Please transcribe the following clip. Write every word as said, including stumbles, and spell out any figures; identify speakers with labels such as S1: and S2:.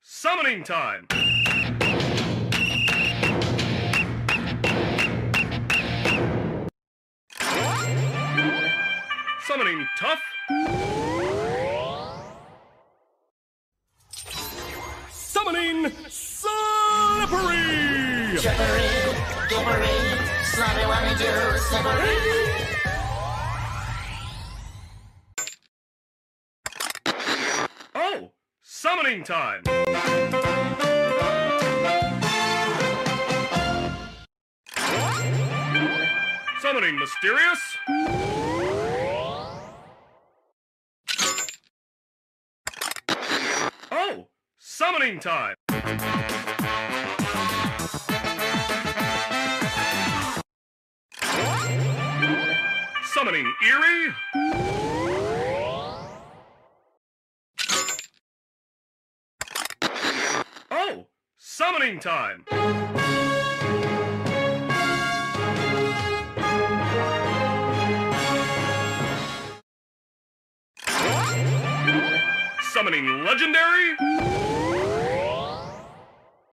S1: Summoning time! Summoning Tough. Summoning Slippery!
S2: Chippery, dippery, slimy wanna do, slippery.
S1: Oh! Summoning time! Summoning Mysterious. Oh! Summoning time! Summoning Eerie. Oh! Summoning time! Summoning Legendary.